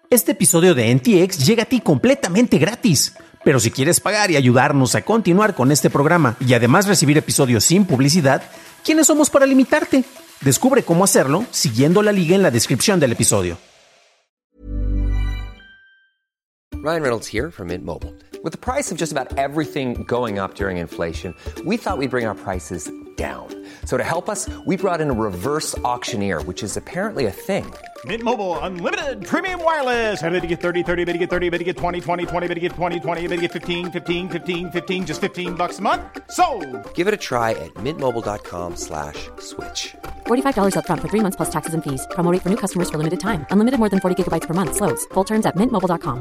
Este episodio de NTX llega a ti completamente gratis. Pero si quieres pagar y ayudarnos a continuar con este programa y además recibir episodios sin publicidad, ¿quiénes somos para limitarte? Descubre cómo hacerlo siguiendo la liga en la descripción del episodio. Ryan Reynolds here from Mint Mobile. With the price of just about everything going up during inflation, we thought we'd bring our prices down. So to help us, we brought in a reverse auctioneer, which is apparently a thing. Mint Mobile Unlimited Premium Wireless. How to get 30, 30, bit to get 30, bit to get 20, 20, 20, bit to get 20, 20, bit to get 15, 15, 15, 15, just $15 a month? Sold! Give it a try at mintmobile.com/switch. $45 up front for 3 months plus taxes and fees. Promo rate for new customers for limited time. Unlimited more than 40 gigabytes per month. Slows full terms at mintmobile.com.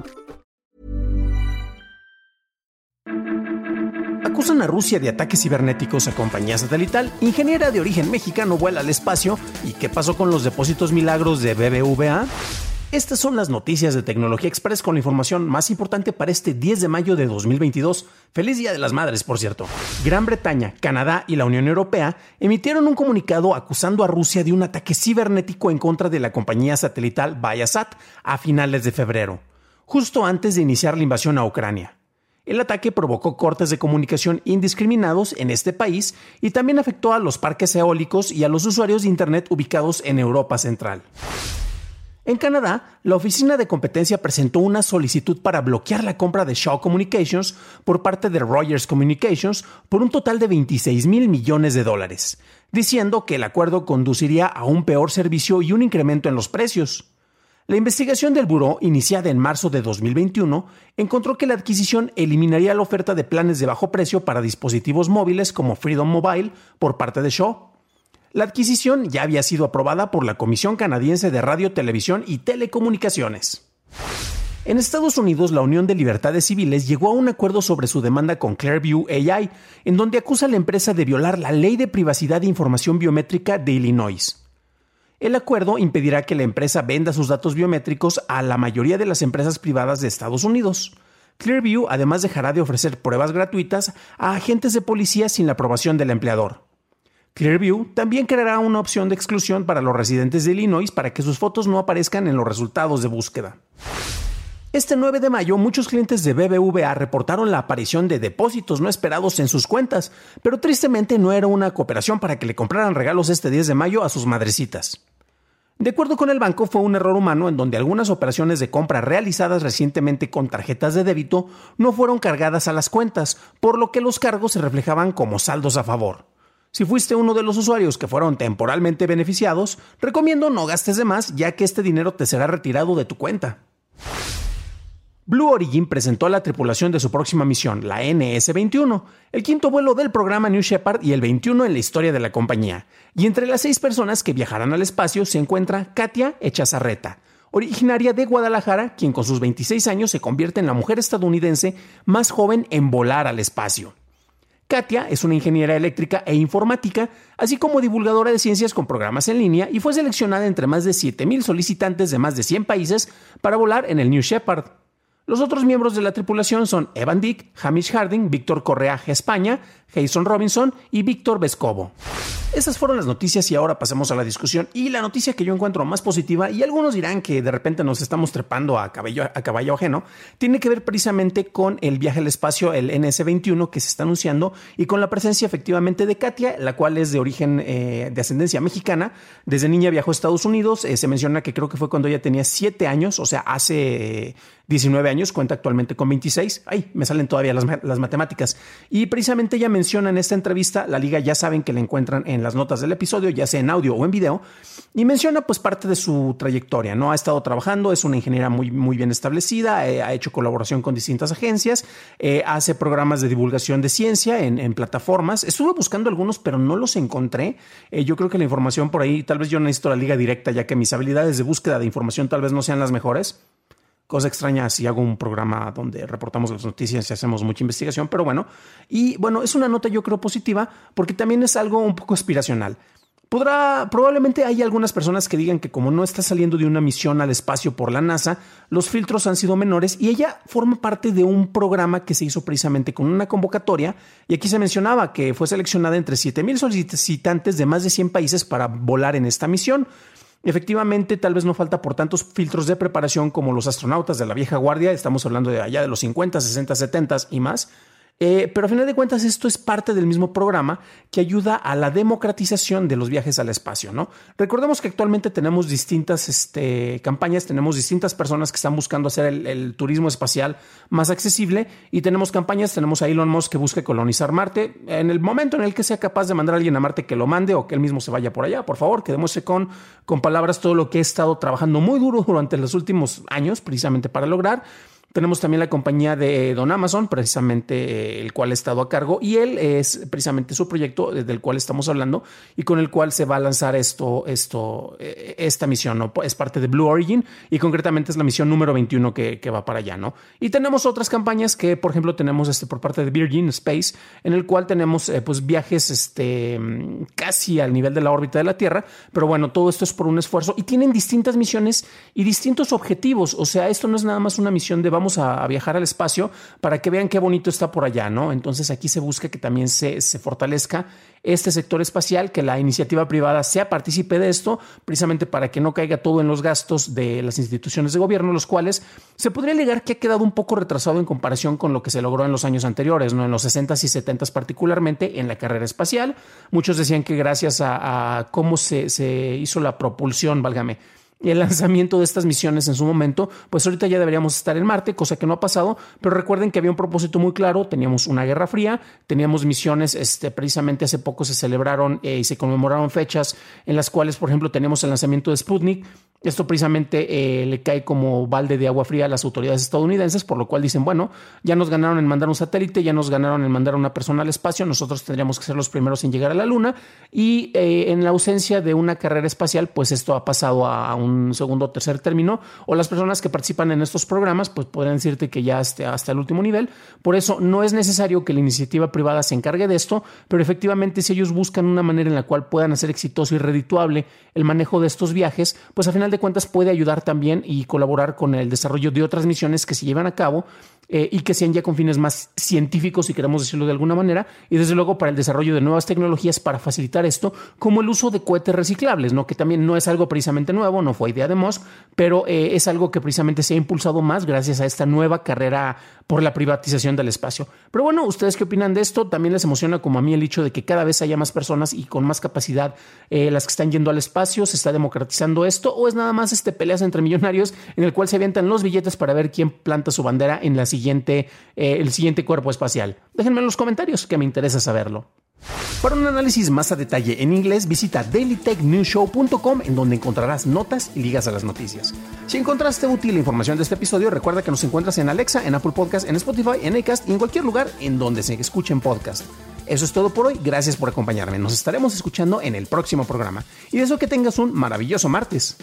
Acusan a Rusia de ataques cibernéticos a compañía satelital. Ingeniera de origen mexicano vuela al espacio. ¿Y qué pasó con los depósitos milagros de BBVA? Estas son las noticias de Tecnología Express con la información más importante para este 10 de mayo de 2022. ¡Feliz Día de las Madres, por cierto! Gran Bretaña, Canadá y la Unión Europea emitieron un comunicado acusando a Rusia de un ataque cibernético en contra de la compañía satelital Viasat a finales de febrero, justo antes de iniciar la invasión a Ucrania. El ataque provocó cortes de comunicación indiscriminados en este país y también afectó a los parques eólicos y a los usuarios de Internet ubicados en Europa Central. En Canadá, la Oficina de Competencia presentó una solicitud para bloquear la compra de Shaw Communications por parte de Rogers Communications por un total de $26,000 millones, diciendo que el acuerdo conduciría a un peor servicio y un incremento en los precios. La investigación del buró, iniciada en marzo de 2021, encontró que la adquisición eliminaría la oferta de planes de bajo precio para dispositivos móviles como Freedom Mobile por parte de Shaw. La adquisición ya había sido aprobada por la Comisión Canadiense de Radio, Televisión y Telecomunicaciones. En Estados Unidos, la Unión de Libertades Civiles llegó a un acuerdo sobre su demanda con Clearview AI, en donde acusa a la empresa de violar la Ley de Privacidad de Información Biométrica de Illinois. El acuerdo impedirá que la empresa venda sus datos biométricos a la mayoría de las empresas privadas de Estados Unidos. Clearview además dejará de ofrecer pruebas gratuitas a agentes de policía sin la aprobación del empleador. Clearview también creará una opción de exclusión para los residentes de Illinois para que sus fotos no aparezcan en los resultados de búsqueda. Este 9 de mayo, muchos clientes de BBVA reportaron la aparición de depósitos no esperados en sus cuentas, pero tristemente no era una cooperación para que le compraran regalos este 10 de mayo a sus madrecitas. De acuerdo con el banco, fue un error humano en donde algunas operaciones de compra realizadas recientemente con tarjetas de débito no fueron cargadas a las cuentas, por lo que los cargos se reflejaban como saldos a favor. Si fuiste uno de los usuarios que fueron temporalmente beneficiados, recomiendo no gastes de más, ya que este dinero te será retirado de tu cuenta. Blue Origin presentó a la tripulación de su próxima misión, la NS-21, el quinto vuelo del programa New Shepard y el 21 en la historia de la compañía. Y entre las 6 personas que viajarán al espacio se encuentra Katia Echazarreta, originaria de Guadalajara, quien con sus 26 años se convierte en la mujer estadounidense más joven en volar al espacio. Katia es una ingeniera eléctrica e informática, así como divulgadora de ciencias con programas en línea y fue seleccionada entre más de 7,000 solicitantes de más de 100 países para volar en el New Shepard. Los otros miembros de la tripulación son Evan Dick, Hamish Harding, Víctor Correa España, Jason Robinson y Víctor Vescovo. Esas fueron las noticias y ahora pasemos a la discusión y la noticia que yo encuentro más positiva, y algunos dirán que de repente nos estamos trepando a caballo ajeno, tiene que ver precisamente con el viaje al espacio, el NS-21 que se está anunciando, y con la presencia efectivamente de Katia, la cual es de origen de ascendencia mexicana. Desde niña viajó a Estados Unidos, se menciona que creo que fue cuando ella tenía 7 años, o sea, hace 19 años, cuenta actualmente con 26. ¡Ay! Me salen todavía las matemáticas. Y precisamente ella menciona en esta entrevista, la liga ya saben que la encuentran en las notas del episodio, ya sea en audio o en video, y menciona pues parte de su trayectoria, ¿no? Ha estado trabajando, es una ingeniera muy, muy bien establecida, ha hecho colaboración con distintas agencias, hace programas de divulgación de ciencia en plataformas. Estuve buscando algunos, pero no los encontré. Yo creo que la información por ahí, tal vez yo necesito la liga directa, ya que mis habilidades de búsqueda de información tal vez no sean las mejores. Cosa extraña si hago un programa donde reportamos las noticias y hacemos mucha investigación, pero bueno. Y bueno, es una nota yo creo positiva porque también es algo un poco aspiracional. Probablemente hay algunas personas que digan que como no está saliendo de una misión al espacio por la NASA, los filtros han sido menores, y ella forma parte de un programa que se hizo precisamente con una convocatoria, y aquí se mencionaba que fue seleccionada entre 7,000 solicitantes de más de 100 países para volar en esta misión. Efectivamente, tal vez no falta por tantos filtros de preparación como los astronautas de la vieja guardia, estamos hablando de allá de los 50, 60, 70 y más. Pero a final de cuentas esto es parte del mismo programa que ayuda a la democratización de los viajes al espacio, ¿no? Recordemos que actualmente tenemos distintas campañas, tenemos distintas personas que están buscando hacer el turismo espacial más accesible y tenemos campañas, tenemos a Elon Musk que busca colonizar Marte. En el momento en el que sea capaz de mandar a alguien a Marte, que lo mande o que él mismo se vaya por allá, por favor, que demuestre con palabras todo lo que he estado trabajando muy duro durante los últimos años precisamente para lograr. Tenemos también la compañía de Don Amazon, precisamente el cual he estado a cargo, y él es precisamente su proyecto del cual estamos hablando y con el cual se va a lanzar esta misión, ¿no? Es parte de Blue Origin y concretamente es la misión número 21 que va para allá, ¿no? Y tenemos otras campañas que, por ejemplo, tenemos por parte de Virgin Space, en el cual tenemos pues viajes casi al nivel de la órbita de la Tierra, pero bueno, todo esto es por un esfuerzo y tienen distintas misiones y distintos objetivos. O sea, esto no es nada más una misión de vamos a viajar al espacio para que vean qué bonito está por allá, ¿no? Entonces aquí se busca que también se fortalezca este sector espacial, que la iniciativa privada sea partícipe de esto, precisamente para que no caiga todo en los gastos de las instituciones de gobierno, los cuales se podría alegar que ha quedado un poco retrasado en comparación con lo que se logró en los años anteriores, ¿no? En los 60s y 70s particularmente en la carrera espacial. Muchos decían que gracias a cómo se hizo la propulsión, válgame, y el lanzamiento de estas misiones en su momento, pues ahorita ya deberíamos estar en Marte, cosa que no ha pasado, pero recuerden que había un propósito muy claro, teníamos una guerra fría, teníamos misiones, precisamente hace poco se celebraron y se conmemoraron fechas en las cuales, por ejemplo, teníamos el lanzamiento de Sputnik. Esto precisamente le cae como balde de agua fría a las autoridades estadounidenses, por lo cual dicen, bueno, ya nos ganaron en mandar un satélite, ya nos ganaron en mandar a una persona al espacio, nosotros tendríamos que ser los primeros en llegar a la Luna y en la ausencia de una carrera espacial, pues esto ha pasado a un segundo o tercer término, o las personas que participan en estos programas, pues podrían decirte que ya hasta el último nivel. Por eso no es necesario que la iniciativa privada se encargue de esto, pero efectivamente si ellos buscan una manera en la cual puedan hacer exitoso y redituable el manejo de estos viajes, pues a final de cuentas puede ayudar también y colaborar con el desarrollo de otras misiones que se llevan a cabo y que sean ya con fines más científicos, si queremos decirlo de alguna manera, y desde luego para el desarrollo de nuevas tecnologías para facilitar esto, como el uso de cohetes reciclables, ¿no? Que también no es algo precisamente nuevo, no fue idea de Musk, pero es algo que precisamente se ha impulsado más gracias a esta nueva carrera por la privatización del espacio. Pero bueno, ¿ustedes qué opinan de esto? ¿También les emociona como a mí el hecho de que cada vez haya más personas y con más capacidad las que están yendo al espacio? ¿Se está democratizando esto? ¿O es nada más peleas entre millonarios en el cual se avientan los billetes para ver quién planta su bandera en el siguiente cuerpo espacial? Déjenme en los comentarios que me interesa saberlo. Para un análisis más a detalle en inglés, visita dailytechnewsshow.com, en donde encontrarás notas y ligas a las noticias. Si encontraste útil la información de este episodio, recuerda que nos encuentras en Alexa, en Apple Podcast, en Spotify, en Acast y en cualquier lugar en donde se escuchen podcasts. Eso es todo por hoy, gracias por acompañarme. Nos estaremos escuchando en el próximo programa. Y deseo que tengas un maravilloso martes.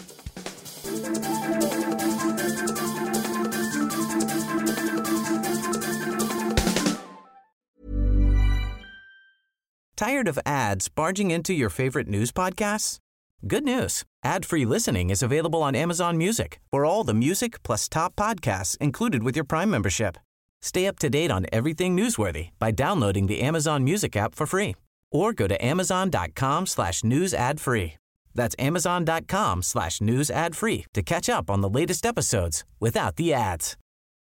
Tired of ads barging into your favorite news podcasts? Good news. Ad-free listening is available on Amazon Music for all the music plus top podcasts included with your Prime membership. Stay up to date on everything newsworthy by downloading the Amazon Music app for free or go to amazon.com/news ad free. That's amazon.com/news ad free to catch up on the latest episodes without the ads.